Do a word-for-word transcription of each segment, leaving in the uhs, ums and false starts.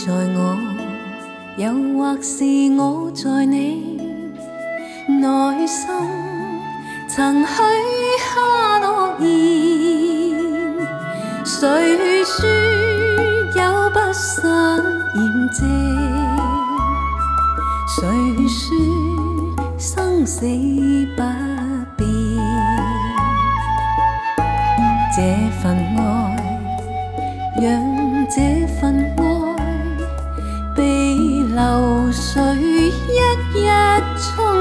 在我，又或是我在你內心，曾許下諾言，誰說有不散驗證？誰說生死不變？這份愛，讓這份愛被流水一一沖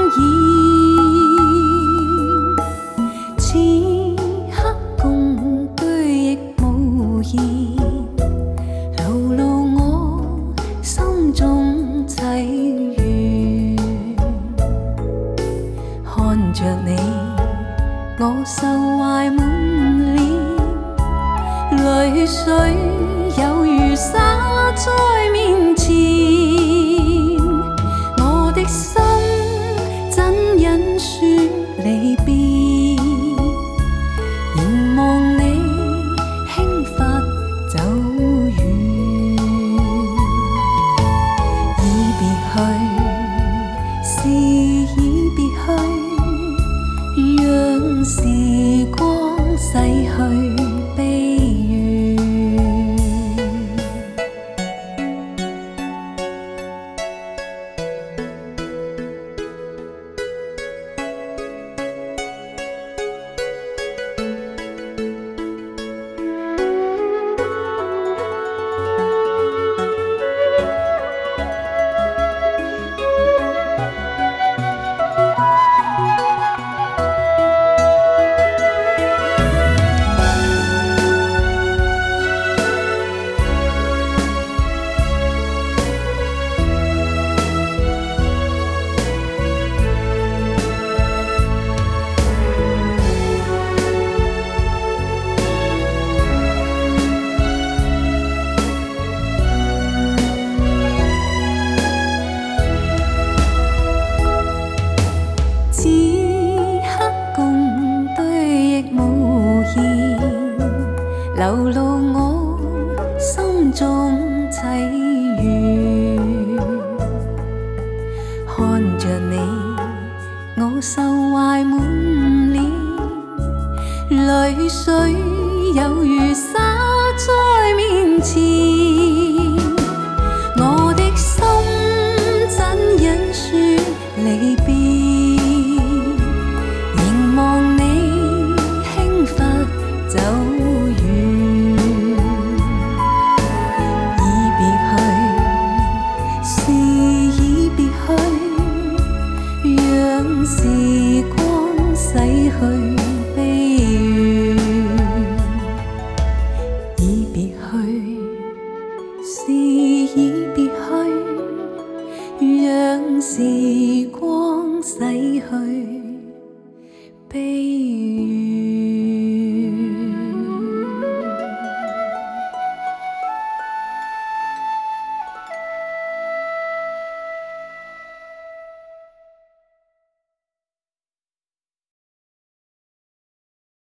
染，此刻共對亦無言，流露我心中凄怨。看着你，我愁懷滿臉，淚水有如灑在面前，我的心怎忍說離別？凝望你輕發走遠，已別去，是已別去，讓時光逝去悲怨。此刻共對亦無言，流露我心中凄怨。看着你，我愁懷滿臉，淚水有如灑在面前，我的心怎忍說離別？走遠，已別去，是已別去，讓時光逝去悲怨。已別去，是已別去，讓時光逝去。